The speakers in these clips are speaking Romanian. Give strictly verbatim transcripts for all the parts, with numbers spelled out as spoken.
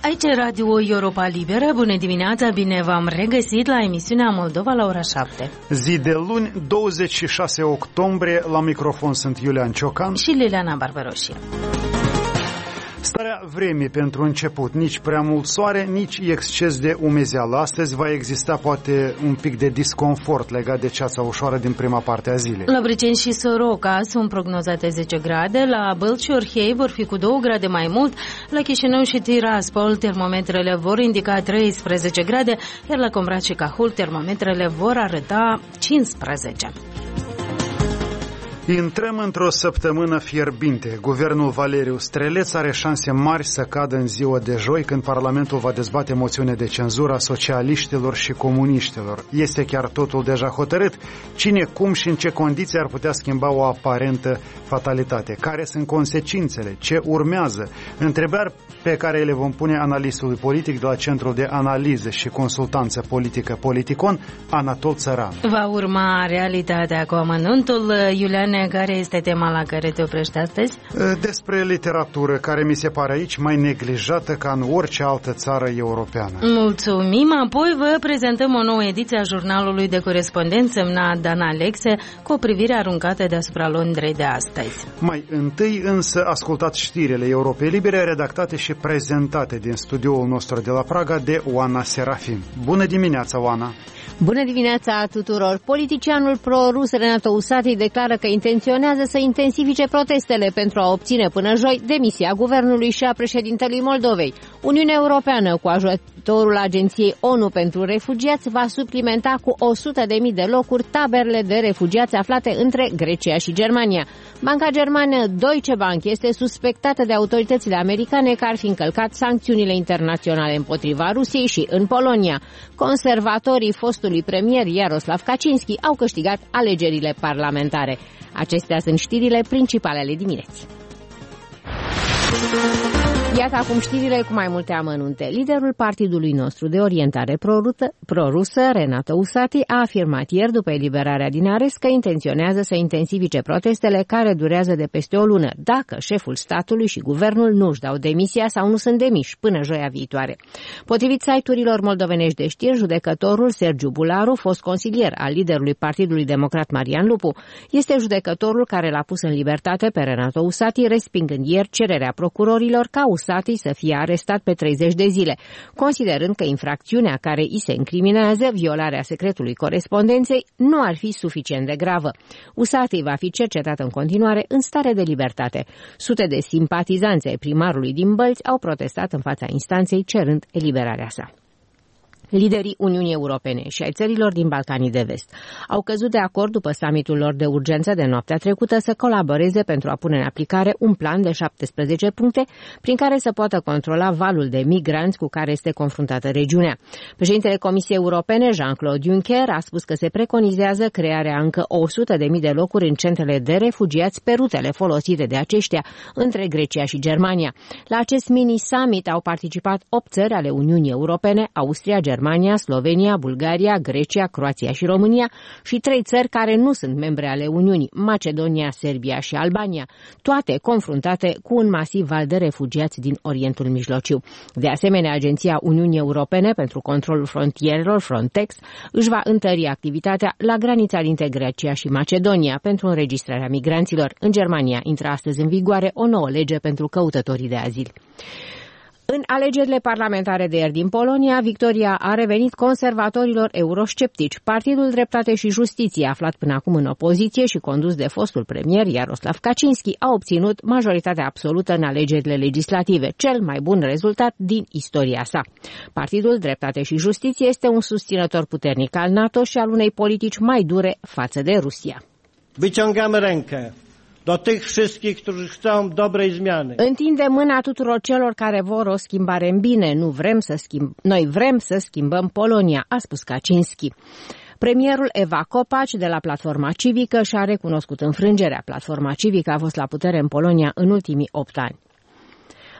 Aici e Radio Europa Liberă. Bună dimineața, bine v-am regăsit la emisiunea Moldova la ora șapte. Zi de luni, douăzeci și șase octombrie, la microfon sunt Iulian Ciocan și Liliana Barbaroșie. Starea vremii pentru început, nici prea mult soare, nici exces de umezeală. Astăzi va exista poate un pic de disconfort legat de ceața ușoară din prima parte a zilei. La Brăceni și Soroca sunt prognozate zece grade, la Bălți și Orhei vor fi cu două grade mai mult, la Chișinău și Tiraspol termometrele vor indica treisprezece grade, iar la Comrat și Cahul termometrele vor arăta cincisprezece. Intrăm într-o săptămână fierbinte. Guvernul Valeriu Streleț are șanse mari să cadă în ziua de joi, când Parlamentul va dezbate moțiune de cenzură a socialiștilor și comuniștilor. Este chiar totul deja hotărât? Cine, cum și în ce condiții ar putea schimba o aparentă fatalitate? Care sunt consecințele? Ce urmează? Întrebări pe care le vom pune analistului politic de la Centrul de Analiză și Consultanță Politică Politicon, Anatol Țăran. Va urma realitatea cu amănuntul. Iulian, care este tema la care te oprești astăzi? Despre literatură, care mi se pare aici mai neglijată ca în orice altă țară europeană. Mulțumim! Apoi vă prezentăm o nouă ediție a jurnalului de corespondență semnat Dan Alexe, cu o privire aruncată deasupra Londrei de astăzi. Mai întâi însă ascultați știrile Europei Libere, redactate și prezentate din studioul nostru de la Praga de Oana Serafim. Bună dimineața, Oana! Bună dimineața tuturor! Politicianul pro-rus Renato Usati declară că intenționează să intensifice protestele pentru a obține până joi demisia guvernului și a președintelui Moldovei. Uniunea Europeană, cu ajutorul Agenției ONU pentru Refugiați, va suplimenta cu o sută de mii de locuri taberele de refugiați aflate între Grecia și Germania. Banca germană Deutsche Bank este suspectată de autoritățile americane că ar fi încălcat sancțiunile internaționale împotriva Rusiei și în Polonia. Conservatorii fostului premier Jaroslav Kaczynski au câștigat alegerile parlamentare. Acestea sunt știrile principale ale dimineții. Iată acum știrile cu mai multe amănunte. Liderul partidului nostru de orientare prorusă, Renato Usati, a afirmat ieri, după eliberarea din arest, că intenționează să intensifice protestele care durează de peste o lună, dacă șeful statului și guvernul nu își dau demisia sau nu sunt demiși până joia viitoare. Potrivit site-urilor moldovenești de știri, judecătorul Sergiu Bularu, fost consilier al liderului Partidului Democrat Marian Lupu, este judecătorul care l-a pus în libertate pe Renato Usati, respingând ieri cererea procurorilor ca Usati să fie arestat pe treizeci de zile, considerând că infracțiunea care îi se incriminează, violarea secretului corespondenței, nu ar fi suficient de gravă. Usati va fi cercetat în continuare în stare de libertate. Sute de simpatizanți ai primarului din Bălți au protestat în fața instanței cerând eliberarea sa. Liderii Uniunii Europene și ai țărilor din Balcanii de Vest au căzut de acord după summitul lor de urgență de noaptea trecută să colaboreze pentru a pune în aplicare un plan de șaptesprezece puncte prin care să poată controla valul de migranți cu care este confruntată regiunea. Președintele Comisiei Europene, Jean-Claude Juncker, a spus că se preconizează crearea încă o sută de mii de locuri în centrele de refugiați pe rutele folosite de aceștia între Grecia și Germania. La acest mini-summit au participat opt țări ale Uniunii Europene, Austria, Germania, Germania, Slovenia, Bulgaria, Grecia, Croația și România și trei țări care nu sunt membre ale Uniunii, Macedonia, Serbia și Albania, toate confruntate cu un masiv val de refugiați din Orientul Mijlociu. De asemenea, Agenția Uniunii Europene pentru Controlul Frontierelor, Frontex, își va întări activitatea la granița dintre Grecia și Macedonia pentru înregistrarea migranților. În Germania intră astăzi în vigoare o nouă lege pentru căutătorii de azil. În alegerile parlamentare de ieri din Polonia, victoria a revenit conservatorilor eurosceptici. Partidul Dreptate și Justiție, aflat până acum în opoziție și condus de fostul premier Jaroslav Kaczynski, a obținut majoritatea absolută în alegerile legislative, cel mai bun rezultat din istoria sa. Partidul Dreptate și Justiție este un susținător puternic al NATO și al unei politici mai dure față de Rusia. Wyciągamy rękę do tych wszystkich, którzy chcą dobrej zmiany. Întindem mâna tuturor celor care vor o schimbare în bine. Nu vrem să schimb... Noi vrem să schimbăm Polonia, a spus Kaczynski. Premierul Eva Kopacz de la Platforma Civică și-a recunoscut înfrângerea. Platforma Civică a fost la putere în Polonia în ultimii opt ani.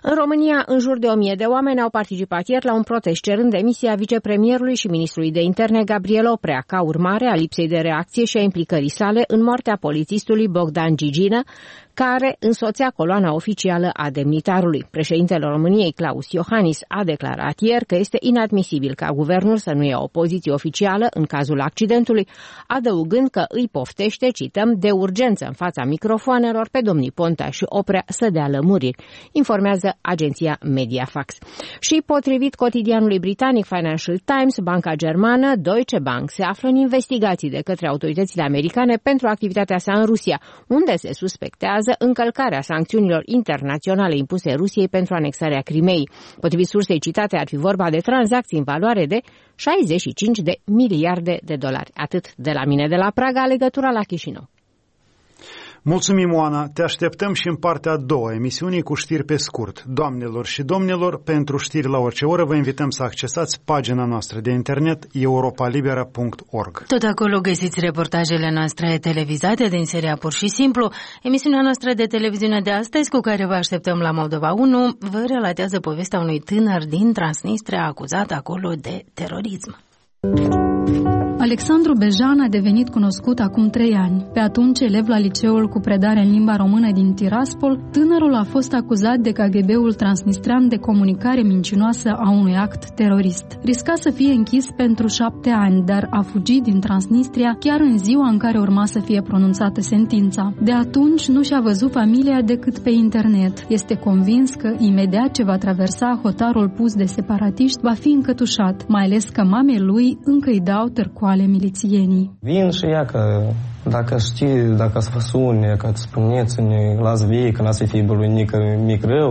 În România, în jur de o mie de oameni au participat ieri la un protest cerând demisia vicepremierului și ministrului de interne Gabriel Oprea, ca urmare a lipsei de reacție și a implicării sale în moartea polițistului Bogdan Gigină, care însoțea coloana oficială a demnitarului. Președintele României, Claus Iohannis, a declarat ieri că este inadmisibil ca guvernul să nu ia o poziție oficială în cazul accidentului, adăugând că îi poftește, cităm, de urgență în fața microfoanelor pe domnii Ponta și Oprea să dea lămuriri, informează agenția Mediafax. Și potrivit cotidianului britanic Financial Times, banca germană Deutsche Bank se află în investigații de către autoritățile americane pentru activitatea sa în Rusia, unde se suspectează încălcarea sancțiunilor internaționale impuse Rusiei pentru anexarea Crimeei. Potrivit sursei citate, ar fi vorba de tranzacții în valoare de șaizeci și cinci de miliarde de dolari. Atât de la mine de la Praga, legătura la Chișinău. Mulțumim, Oana. Te așteptăm și în partea a doua emisiunii cu știri pe scurt. Doamnelor și domnilor, pentru știri la orice oră vă invităm să accesați pagina noastră de internet europa libera punct org. Tot acolo găsiți reportajele noastre televizate din seria Pur și Simplu. Emisiunea noastră de televiziune de astăzi, cu care vă așteptăm la Moldova unu, vă relatează povestea unui tânăr din Transnistria acuzat acolo de terorism. Alexandru Bejan a devenit cunoscut acum trei ani. Pe atunci, elev la liceul cu predare în limba română din Tiraspol, tânărul a fost acuzat de K G B-ul transnistrean de comunicare mincinoasă a unui act terorist. Risca să fie închis pentru șapte ani, dar a fugit din Transnistria chiar în ziua în care urma să fie pronunțată sentința. De atunci nu și-a văzut familia decât pe internet. Este convins că imediat ce va traversa hotarul pus de separatiști, va fi încătușat, mai ales că mamei lui încă îi dau târcoale milițienii. Vin și ea că dacă știi, dacă să vă sune, că îți spuneți-ne, las vii, că n-a să fie băluinic mic rău.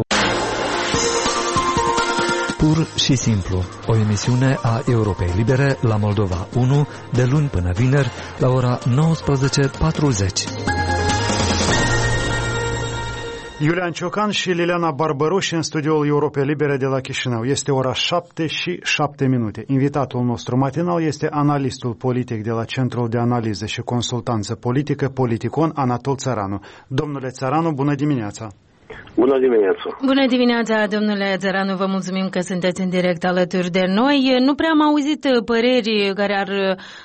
Pur și simplu, o emisiune a Europei Libere la Moldova unu, de luni până vineri, la ora nouăsprezece patruzeci. Iulian Ciocan și Liliana Barbăruși în studioul Europei Libere de la Chișinău. Este ora șapte și șapte minute. Invitatul nostru matinal este analistul politic de la Centrul de Analiză și Consultanță Politică, Politicon, Anatol Țăranu. Domnule Țăranu, bună dimineața! Bună dimineața! Bună dimineața, domnule Țăranu, vă mulțumim că sunteți în direct alături de noi. Nu prea am auzit păreri care ar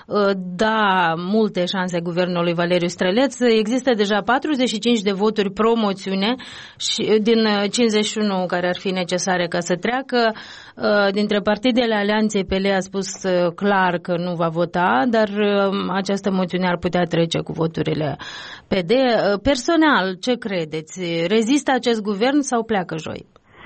da multe șanse guvernului Valeriu Străleț. Există deja patruzeci și cinci de voturi pro-moțiune și din cincizeci și unu care ar fi necesare ca să treacă. Dintre partidele Alianței P L a spus clar că nu va vota, dar această moțiune ar putea trece cu voturile P D. Personal, ce credeți? Rezistă acest guvern sau pleacă joi?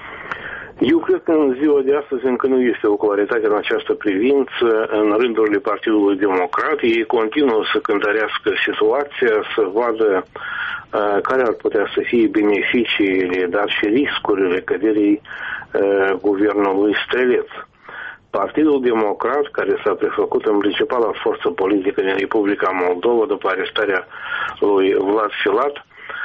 Eu cred că în ziua de astăzi încă nu este o claritate în această privință în rândurile Partidului Democrat. Ei continuă să cântărească situația, să vadă uh, care ar putea să fie beneficiile, dar și riscurile căderii uh, guvernului Străleț. Partidul Democrat, care s-a prefăcut în principala forță politică din Republica Moldova după arestarea lui Vlad Filat,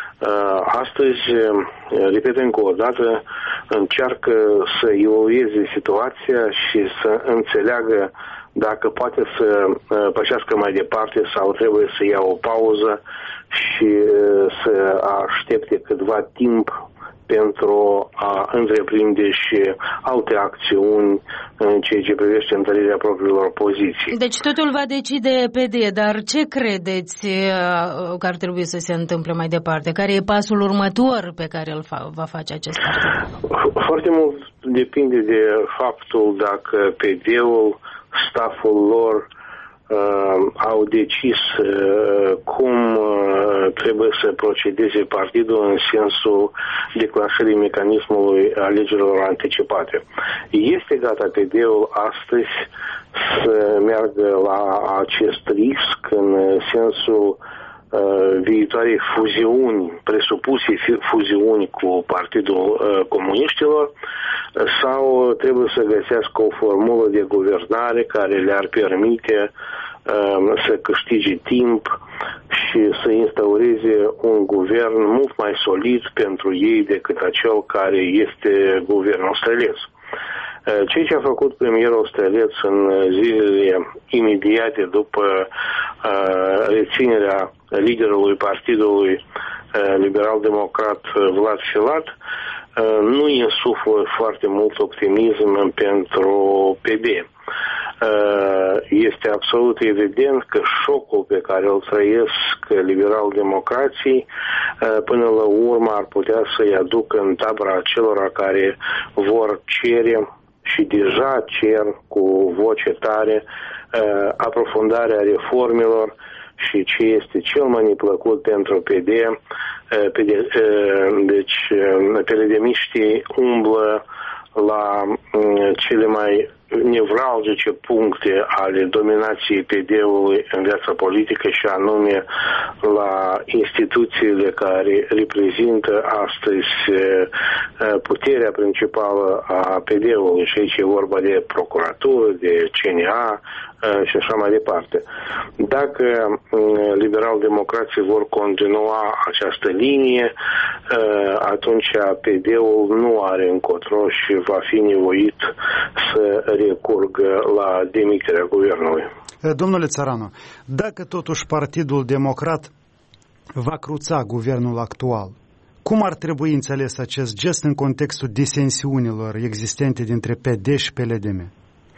astăzi, repet încă o dată, încearcă să evolueze situația și să înțeleagă dacă poate să pășească mai departe sau trebuie să ia o pauză și să aștepte câtva timp pentru a întreprinde și alte acțiuni în ceea ce privește întărirea propriilor poziții. Deci totul va decide P D, dar ce credeți că ar trebui să se întâmple mai departe? Care e pasul următor pe care îl va face acest partid? Foarte mult depinde de faptul dacă P D-ul, staful lor, Uh, au decis uh, cum uh, trebuie să procedeze partidul în sensul declanșării mecanismului alegerilor anticipate. Este gata P D-ul astăzi să meargă la acest risc în sensul uh, viitoarei fuziuni, presupuse fuziuni cu Partidul uh, Comuniștilor, sau trebuie să găsească o formulă de guvernare care le-ar permite uh, să câștige timp și să instaureze un guvern mult mai solid pentru ei decât acel care este guvernul Străleț. Uh, ceea ce a făcut premierul Străleț în zilele imediate după uh, reținerea liderului Partidului uh, Liberal-Democrat Vlad Filat nu insuflă foarte mult optimism pentru P D. Este absolut evident că șocul pe care îl trăiesc liberal-democrații până la urmă ar putea să-i aducă în tabăra celor care vor cere și deja cer cu voce tare aprofundarea reformelor și ce este cel mai neplăcut pentru P D, deci P L D-miștii umblă la cele mai nevralgice puncte ale dominației P D-ului în viața politică și anume la instituțiile care reprezintă astăzi puterea principală a P D-ului și aici e vorba de procuratură, de C N A și așa mai departe. Dacă liberal-democrații vor continua această linie, atunci P D-ul nu are încotro și va fi nevoit să recurgă la demiterea guvernului. Domnule Țăranu, dacă totuși Partidul Democrat va cruța guvernul actual, cum ar trebui înțeles acest gest în contextul disensiunilor existente dintre P D și P L D M?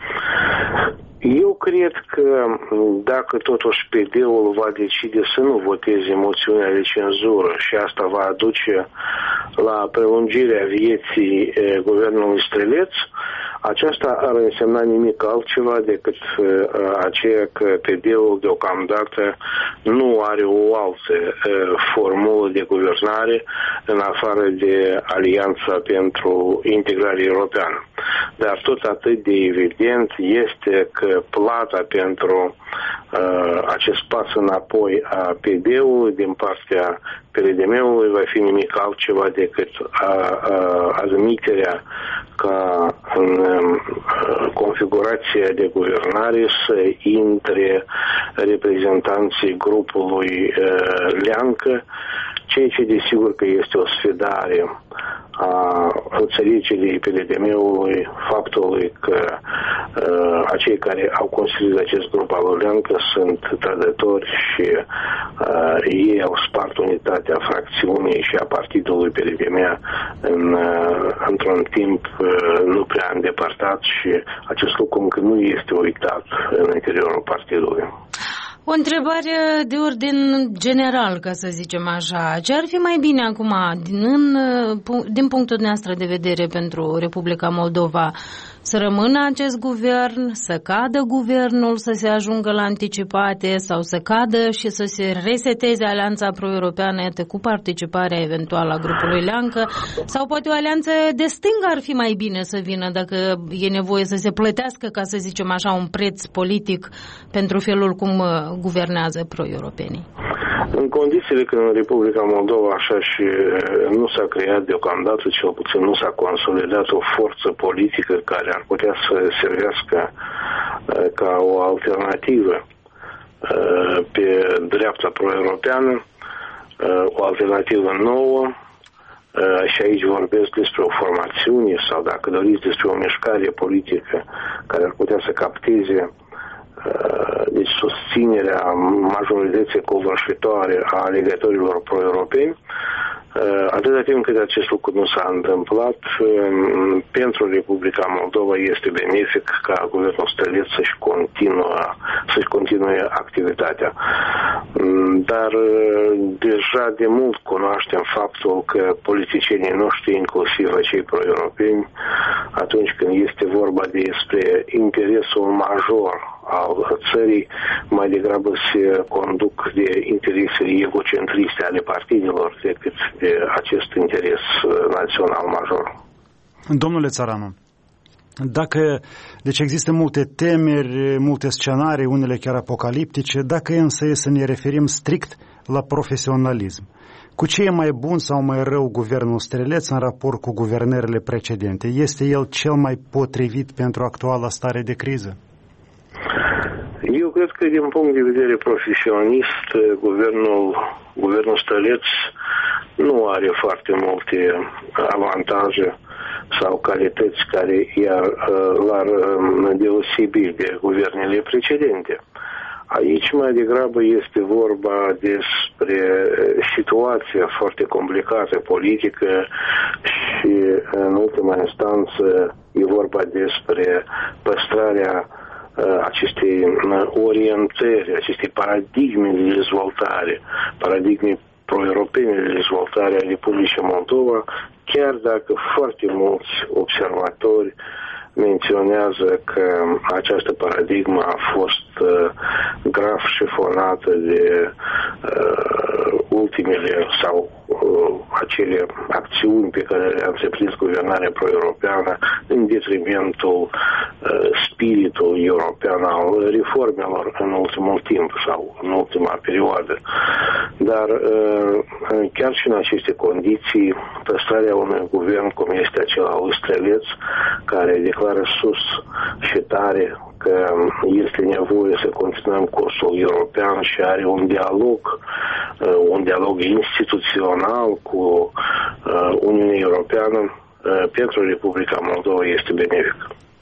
Eu cred că dacă totuși P D-ul va decide să nu voteze moțiunea de cenzură și asta va aduce la prelungirea vieții guvernului Streleț, aceasta ar însemna nimic altceva decât aceea că P D-ul deocamdată nu are o altă formulă de guvernare în afară de Alianța pentru Integrare Europeană. Dar tot atât de evident este că plata pentru uh, acest pas înapoi a P D-ului din partea P L D M-ului va fi nimic altceva decât a, a, admiterea ca în uh, configurația de guvernare să intre reprezentanții grupului uh, Leancă, ceea ce desigur că este o sfidare a înțelegerii P L D M-ului, faptului că uh, acei care au construit acest grup al Leancă sunt trădători și uh, ei au spart unitatea fracțiunii și a partidului P L D M în, uh, într-un timp uh, nu prea îndepărtat și acest lucru încă nu este uitat în interiorul partidului. O întrebare de ordin general, ca să zicem așa. Ce ar fi mai bine acum, din, din punctul dumneavoastră de vedere pentru Republica Moldova? Să rămână acest guvern, să cadă guvernul, să se ajungă la anticipate sau să cadă și să se reseteze alianța pro-europeană cu participarea eventuală a grupului Leancă? Sau poate o alianță de stânga ar fi mai bine să vină dacă e nevoie să se plătească, ca să zicem așa, un preț politic pentru felul cum guvernează pro-europenii? În condițiile când în Republica Moldova așa și nu s-a creat deocamdată, cel puțin nu s-a consolidat o forță politică care ar putea să servească ca o alternativă pe dreapta pro-europeană, o alternativă nouă, și aici vorbesc despre o formațiune sau, dacă doriți, despre o mișcare politică care ar putea să capteze deci susținerea majorității covârșitoare a alegătorilor pro-europeni. Atâta timp cât acest lucru nu s-a întâmplat, pentru Republica Moldova este benefic ca guvernul Streleț să-și continuă, să-și continue activitatea. Dar deja de mult cunoaștem faptul că politicienii noștri, inclusiv acei pro-europeni, atunci când este vorba despre interesul major al țării, mai degrabă se conduc de interesele egocentriste ale partidelor decât de acest interes național major. Domnule Țăranu, dacă, deci există multe temeri, multe scenarii, unele chiar apocaliptice, dacă însă e să ne referim strict la profesionalism, cu ce e mai bun sau mai rău guvernul Streleț în raport cu guvernările precedente? Este el cel mai potrivit pentru actuala stare de criză? Eu cred că din punct de vedere profesionist, guvernul, guvernul Streleț nu are foarte multe avantaje sau calități care l-ar deosebi de guvernele precedente. Aici mai degrabă este vorba despre situația foarte complicată politică și în ultima instanță e vorba despre păstrarea acestei orientări, acestei paradigme de dezvoltare, paradigme pro-europene de dezvoltare a Republicii Moldova, chiar dacă foarte mulți observatori menționează că această paradigmă a fost uh, grav șefonată de uh, ultimele sau uh, acele acțiuni pe care le-a întreprins guvernarea pro-europeană în detrimentul uh, spiritului european al reformelor în ultimul timp sau în ultima perioadă. Dar uh, chiar și în aceste condiții, păstrarea unui guvern cum este acela lui Streleț, care declară sus și tare că este nevoie să continuăm cursul european și are un dialog, un dialog instituțional cu Uniunea Europeană, pentru Republica Moldova este benefic.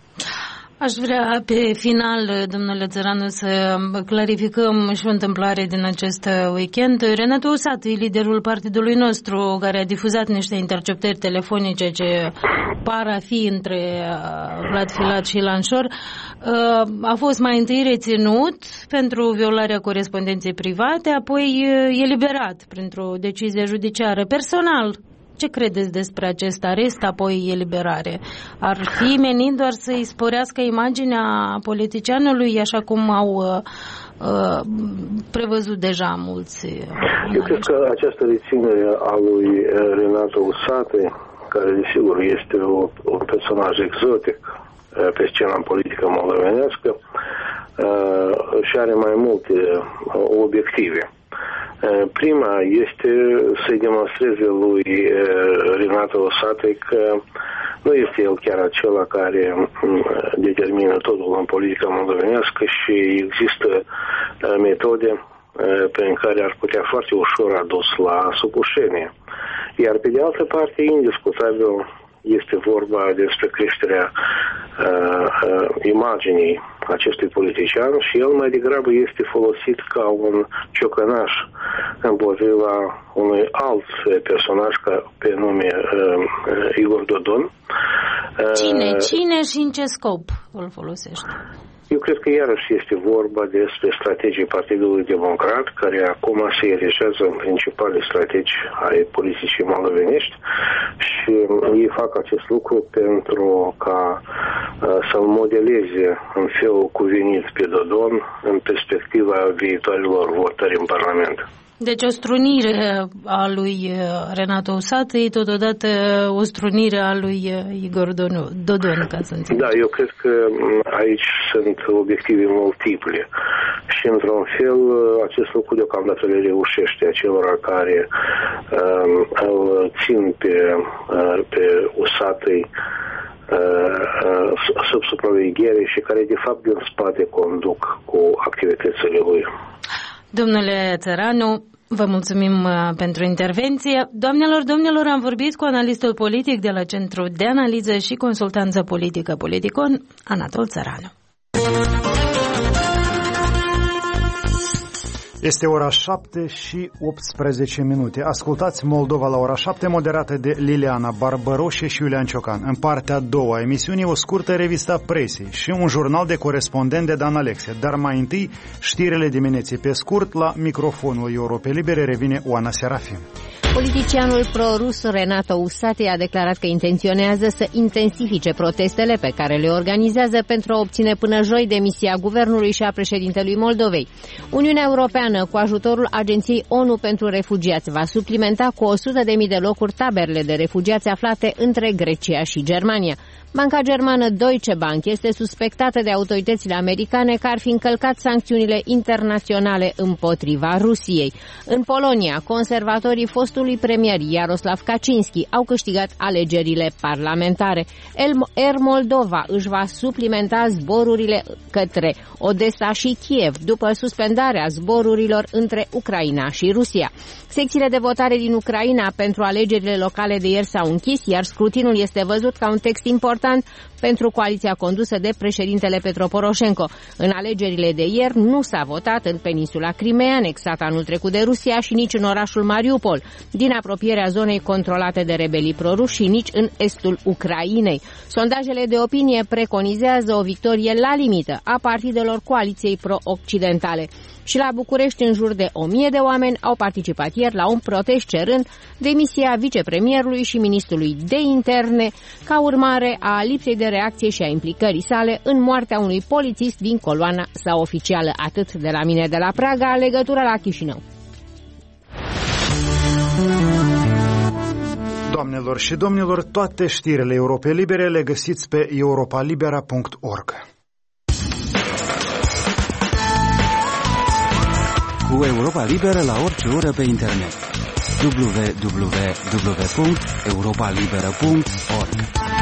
Aș vrea pe final, domnule Țăranu, să clarificăm și o întâmplare din acest weekend. Renato Usati, liderul partidului nostru, care a difuzat niște interceptări telefonice ce par a fi între Vlad Filat și Lanșor, a fost mai întâi reținut pentru violarea corespondenței private, apoi eliberat printr-o decizie judiciară. Personal, ce credeți despre acest arest, apoi eliberare? Ar fi menit doar să-i sporească imaginea politicianului, așa cum au uh, prevăzut deja mulți? Eu cred că această reținere a lui Renato Usati, care desigur este o, un personaj exotic pe scena politică moldovenească, uh, și are mai multe obiective. Prima este să-i demonstreze lui Renato Usati că nu este el chiar acela care determină totul în politica moldovenească și există metode prin care ar putea foarte ușor adus la supușenie. Iar pe de altă parte, indiscutabil, este vorba despre creșterea uh, uh, imaginii acestui politician și el mai degrabă este folosit ca un ciocănaș împotriva unui alt personaj ca pe nume uh, Igor Dodon. Cine? Cine și în ce scop îl folosește? Eu cred că iarăși este vorba despre strategii Partidului Democrat, care acum se erigează în principale strategii ai politicii moldovenești și ei fac acest lucru pentru ca uh, să-l modeleze în felul cuvenit pe Dodon în perspectiva viitoarelor votări în Parlament. Deci o strunire a lui Renato Usati, totodată o strunire a lui Igor Dodon, ca să înțeleg. Da, eu cred că aici sunt obiective multiple și într-un fel acest lucru deocamdată le reușește acelora care um, îl țin pe, uh, pe Usati uh, uh, sub supraveghere și care de fapt din spate conduc cu activitățile lui. Domnule Țăranu, vă mulțumim pentru intervenție. Doamnelor, domnilor, am vorbit cu analistul politic de la Centrul de Analiză și Consultanță Politică Politicon, Anatol Țăranu. Este ora șapte și optsprezece minute. Ascultați Moldova la ora șapte, moderată de Liliana Barbăroșe și Iulian Ciocan. În partea a doua a emisiunii, o scurtă revista presei și un jurnal de corespondent de Dan Alexe. Dar mai întâi, știrile dimineții. Pe scurt, la microfonul Europe Libere revine Oana Serafim. Politicianul pro-rus Renato Usati a declarat că intenționează să intensifice protestele pe care le organizează pentru a obține până joi demisia guvernului și a președintelui Moldovei. Uniunea Europeană, cu ajutorul Agenției ONU pentru Refugiați, va suplimenta cu o sută de mii de locuri taberele de refugiați aflate între Grecia și Germania. Banca germană Deutsche Bank este suspectată de autoritățile americane că ar fi încălcat sancțiunile internaționale împotriva Rusiei. În Polonia, conservatorii fostului premier Jaroslav Kaczynski au câștigat alegerile parlamentare. Air Moldova își va suplimenta zborurile către Odessa și Kiev după suspendarea zborurilor între Ucraina și Rusia. Secțiile de votare din Ucraina pentru alegerile locale de ieri s-au închis, iar scrutinul este văzut ca un text important important pentru coaliția condusă de președintele Petro Poroșenko. În alegerile de ieri nu s-a votat în peninsula Crimea, anexată anul trecut de Rusia, și nici în orașul Mariupol, din apropierea zonei controlate de rebelii proruși, și nici în estul Ucrainei. Sondajele de opinie preconizează o victorie la limită a partidelor coaliției pro-occidentale. Și la București, în jur de o mie de oameni au participat ieri la un protest cerând demisia vicepremierului și ministrului de interne ca urmare a lipsei de reacție și a implicării sale în moartea unui polițist din coloana sa oficială. Atât de la mine de la Praga, legătura la Chișinău. Doamnelor și domnilor, toate știrile Europei Libere le găsiți pe europa libera punct org. Cu Europa Liberă la orice oră pe internet. w w w punct europa liberă punct org.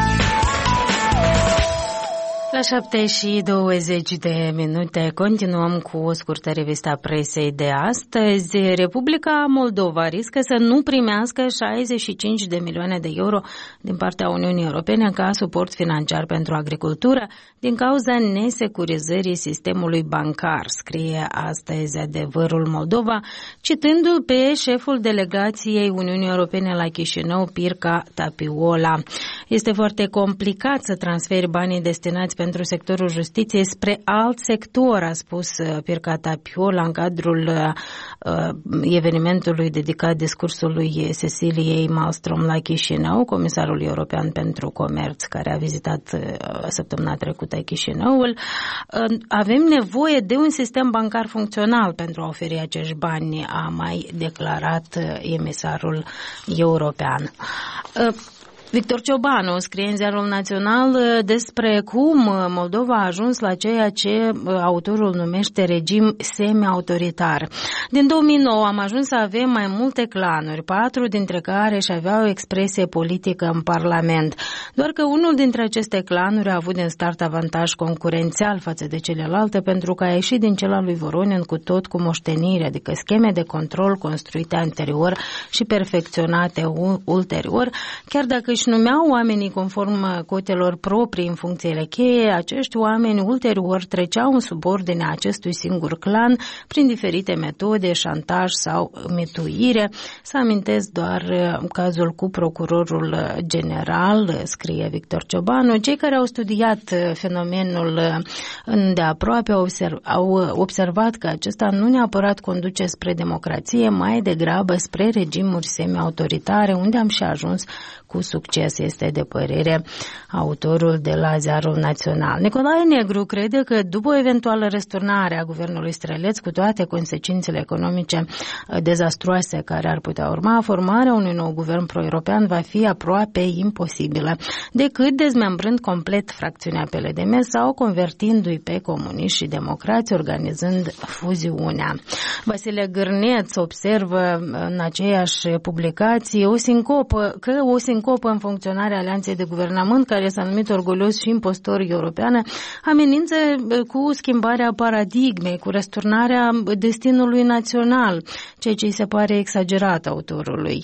La șapte și douăzeci de minute continuăm cu o scurtă revistă a presei de astăzi. Republica Moldova riscă să nu primească șaizeci și cinci de milioane de euro din partea Uniunii Europene ca suport financiar pentru agricultură din cauza nesecurizării sistemului bancar, scrie astăzi Adevărul Moldova, citându-l pe șeful delegației Uniunii Europene la Chișinău, Pirca Tapiola. Este foarte complicat să transferi banii destinați pentru sectorul justiției spre alt sector, a spus Pirca Tapiola în cadrul uh, evenimentului dedicat discursului Ceciliei Malmström la Chișinău, comisarul european pentru comerț care a vizitat uh, săptămâna trecută Chișinăul. Uh, avem nevoie de un sistem bancar funcțional pentru a oferi acești bani, a mai declarat uh, emisarul european. Uh, Victor Ciobanu scrie în Ziarul Național despre cum Moldova a ajuns la ceea ce autorul numește regim semi-autoritar. Din două mii nouă am ajuns să avem mai multe clanuri, patru dintre care își aveau o expresie politică în Parlament. Doar că unul dintre aceste clanuri a avut din start avantaj concurențial față de celelalte pentru că a ieșit din cel al lui Voronin cu tot cu moștenire, adică scheme de control construite anterior și perfecționate ulterior, chiar dacă își numeau oamenii conform cotelor proprii în funcțiile cheie, acești oameni ulterior treceau în subordinea acestui singur clan prin diferite metode, șantaj sau mituire. Să amintesc doar cazul cu procurorul general, scrie Victor Ciobanu. Cei care au studiat fenomenul îndeaproape au, observ, au observat că acesta nu neapărat conduce spre democrație, mai degrabă spre regimuri semi-autoritare, unde am și ajuns cu succes, este de părere autorul de la Ziarul Național. Nicolae Negru crede că după o eventuală răsturnare a guvernului Streleț, cu toate consecințele economice dezastruoase care ar putea urma, formarea unui nou guvern pro-european va fi aproape imposibilă, decât dezmembrând complet fracțiunea P L D M sau convertindu-i pe comuniști și democrați, organizând fuziunea. Vasile Gârneț observă în aceeași publicație o sincopă, că o sincopă în funcționarea alianței de guvernământ, care s-a numit orgolios și impostor europeană, amenință cu schimbarea paradigmei, cu răsturnarea destinului național, ceea ce îi se pare exagerat autorului.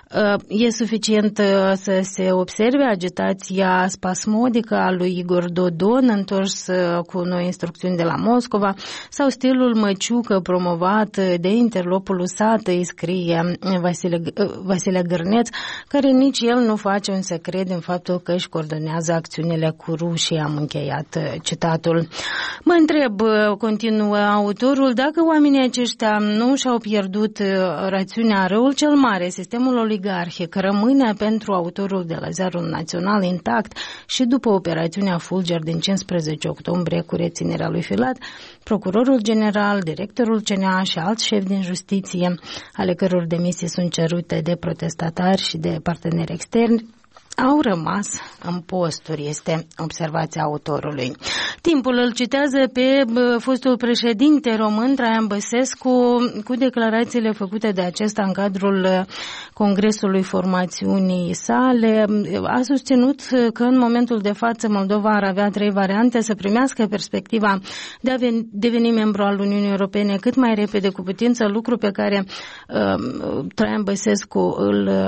E suficient să se observe agitația spasmodică a lui Igor Dodon, întors cu noi instrucțiuni de la Moscova, sau stilul măciucă promovat de interlopul U S A T, îi scrie Vasile, Vasile Gârneț, care nici el nu face un secret din faptul că își coordonează acțiunile cu rușii. Am încheiat citatul. Mă întreb, continuă autorul, dacă oamenii aceștia nu și-au pierdut rațiunea, răul cel mare, sistemul oligarhic rămâne pentru autorul de la Ziarul Național intact și după operațiunea Fulger din cincisprezece octombrie cu reținerea lui Filat, procurorul general, directorul C N A și alți șefi din justiție, ale căror demisii sunt cerute de protestatari și de parteneri externi, au rămas în posturi, este observația autorului. Timpul îl citează pe fostul președinte român, Traian Băsescu, cu declarațiile făcute de acesta în cadrul congresului formațiunii sale. A susținut că în momentul de față Moldova ar avea trei variante: să primească perspectiva de a deveni membru al Uniunii Europene cât mai repede cu putință, lucru pe care uh, Traian Băsescu îl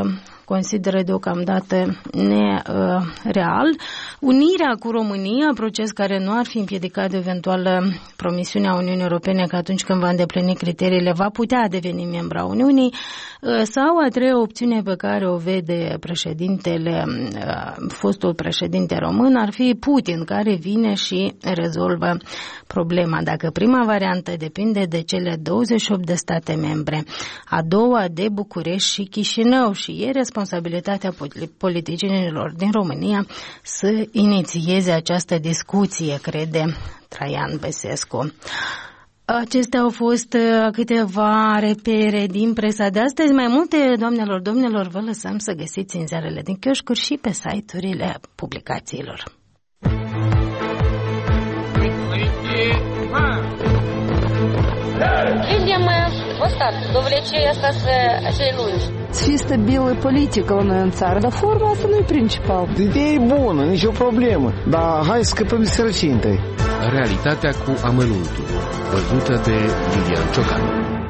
consideră deocamdată nereal. Unirea cu România, proces care nu ar fi împiedicat de eventuală promisiunea Uniunii Europene că atunci când va îndeplini criteriile va putea deveni membra Uniunii, sau a treia opțiune pe care o vede președintele, fostul președinte român, ar fi Putin, care vine și rezolvă problema. Dacă prima variantă depinde de cele douăzeci și opt de state membre, a doua de București și Chișinău, și e responsabilitatea politicienilor din România să inițieze această discuție, crede Traian Băsescu. Acestea au fost câteva repere din presa de astăzi. Mai multe, doamnelor, domnilor, vă lăsăm să găsiți în ziarele din chioșcuri și pe site-urile publicațiilor. Видим вот так, довлечение остаться celulji. Să fie stabilă politică la noi în țară, dar forma asta nu e principal. Ideea e bună, nicio problemă, dar hai să scăpăm de sărăcie întâi. Realitatea cu amănuntul, văzută de Lilian Ciocan.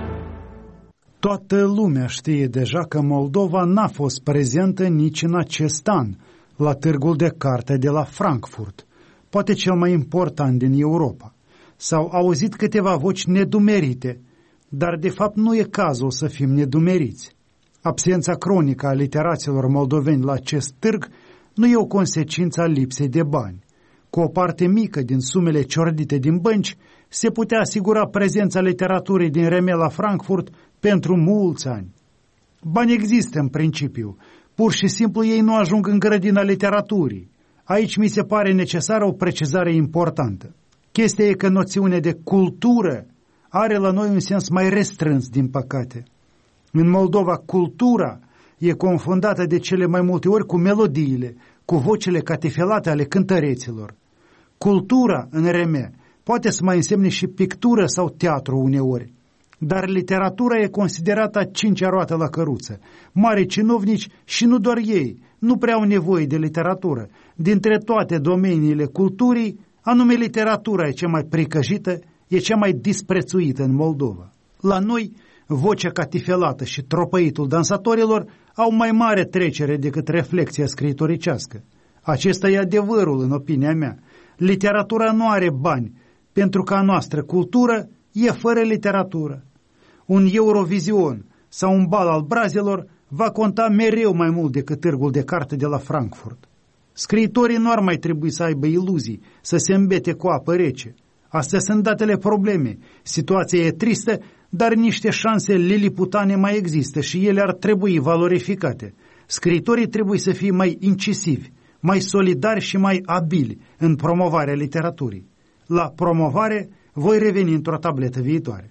Toată lumea știe deja că Moldova n-a fost prezentă nici în acest an la târgul de carte de la Frankfurt, poate cel mai important din Europa. S-au auzit câteva voci nedumerite, dar de fapt nu e cazul să fim nedumeriți. Absența cronică a literaților moldoveni la acest târg nu e o consecință a lipsei de bani. Cu o parte mică din sumele ciordite din bănci, se putea asigura prezența literaturii din Remel la Frankfurt pentru mulți ani. Bani există în principiu, pur și simplu ei nu ajung în grădina literaturii. Aici mi se pare necesară o precizare importantă. Chestia e că noțiunea de cultură are la noi un sens mai restrâns, din păcate. În Moldova, cultura e confundată de cele mai multe ori cu melodiile, cu vocile catifelate ale cântăreților. Cultura, în reme, poate să mai însemne și pictură sau teatru uneori, dar literatura e considerată a cincea roată la căruță. Mari cinovnici și nu doar ei nu prea au nevoie de literatură. Dintre toate domeniile culturii, anume literatura e cea mai pricăjită, e cea mai disprețuită în Moldova. La noi, vocea catifelată și tropăitul dansatorilor au mai mare trecere decât reflexia scriitoricească. Acesta e adevărul, în opinia mea. Literatura nu are bani, pentru că a noastră cultură e fără literatură. Un Eurovision sau un bal al brazelor va conta mereu mai mult decât târgul de carte de la Frankfurt. Scriitorii nu ar mai trebui să aibă iluzii, să se îmbete cu apă rece. Astea sunt datele probleme. Situația e tristă, dar niște șanse liliputane mai există și ele ar trebui valorificate. Scriitorii trebuie să fie mai incisivi, mai solidari și mai abili în promovarea literaturii. La promovare voi reveni într-o tabletă viitoare.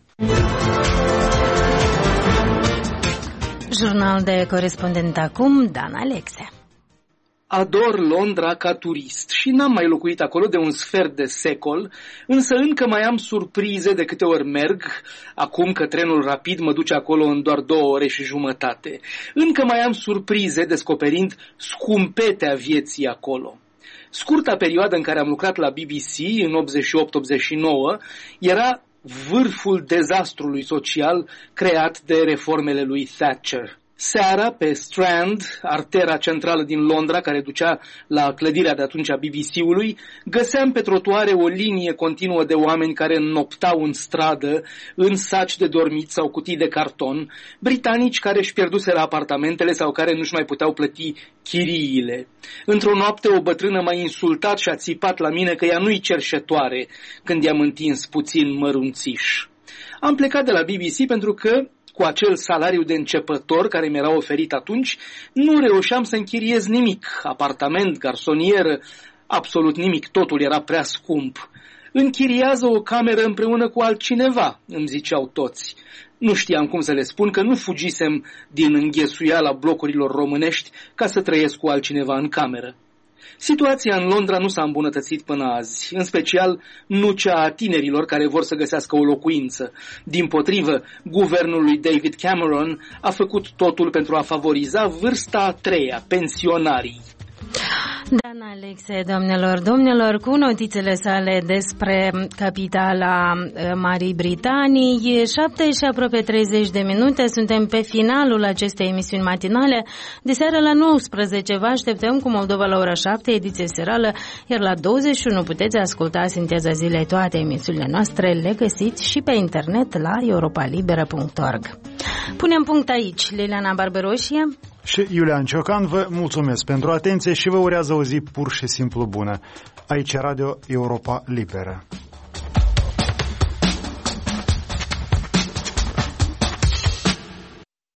Jurnal de corespondent acum, Dan Alexe. Ador Londra ca turist și n-am mai locuit acolo de un sfert de secol, însă încă mai am surprize de câte ori merg, acum că trenul rapid mă duce acolo în doar două ore și jumătate. Încă mai am surprize descoperind scumpetea vieții acolo. Scurta perioadă în care am lucrat la B B C, în optzeci și opt optzeci și nouă, era vârful dezastrului social creat de reformele lui Thatcher. Seara, pe Strand, artera centrală din Londra, care ducea la clădirea de atunci a B B C-ului, găseam pe trotuare o linie continuă de oameni care înnoptau în stradă, în saci de dormit sau cutii de carton, britanici care își pierduseră apartamentele sau care nu-și mai puteau plăti chiriile. Într-o noapte, o bătrână m-a insultat și a țipat la mine că ea nu-i cerșetoare când i-am întins puțin mărunțiș. Am plecat de la B B C pentru că, cu acel salariu de începător care mi-era oferit atunci, nu reușeam să închiriez nimic, apartament, garsonieră, absolut nimic, totul era prea scump. Închiriază o cameră împreună cu altcineva, îmi ziceau toți. Nu știam cum să le spun că nu fugisem din înghesuiala blocurilor românești ca să trăiesc cu altcineva în cameră. Situația în Londra nu s-a îmbunătățit până azi, în special nu cea a tinerilor care vor să găsească o locuință. Dimpotrivă, guvernul lui David Cameron a făcut totul pentru a favoriza vârsta a treia, pensionarii. Dan Alexe, doamnelor, domnilor, cu notițele sale despre capitala Marii Britanii. șapte și aproape treizeci de minute, suntem pe finalul acestei emisiuni matinale. De seară la nouăsprezece vă așteptăm cu Moldova la ora șapte, ediție serală, iar la douăzeci și unu puteți asculta Sinteza Zilei. Toate emisiunile noastre le găsiți și pe internet la europa liberă punct org. Punem punct aici. Liliana Barberoșie și Iulian Ciocan vă mulțumesc pentru atenție și vă urează o zi pur și simplu bună. Aici Radio Europa Liberă.